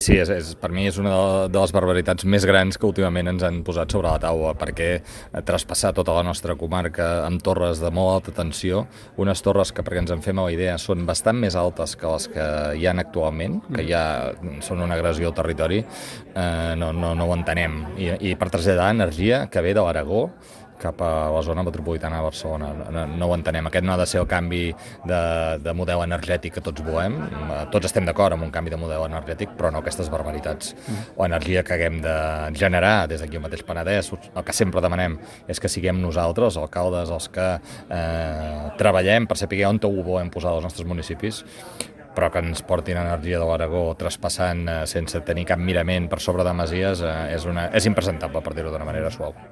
Sí, per mi és una de les barbaritats més grans que últimament ens han posat sobre la taula, perquè traspassar tota la nostra comarca amb torres de molt alta tensió, unes torres que, perquè ens en fem la idea, són bastant més altes que les que hi ha actualment, que ja són una agressió al territori, no ho entenem. I per traslladar energia que ve de l'Aragó cap a la zona metropolitana de Barcelona. No ho entenem. Aquest no ha de ser el canvi de model energètic que tots volem. Tots estem d'acord amb un canvi de model energètic, però no aquestes barbaritats. O energia que haguem de generar des d'aquí al mateix Penedès. El que sempre demanem és que siguem nosaltres, els alcaldes, els que treballem per saber on ho volem posar als nostres municipis, però que ens portin energia de l'Aragó traspassant sense tenir cap mirament per sobre de masies és impresentable, per dir-ho d'una manera suau.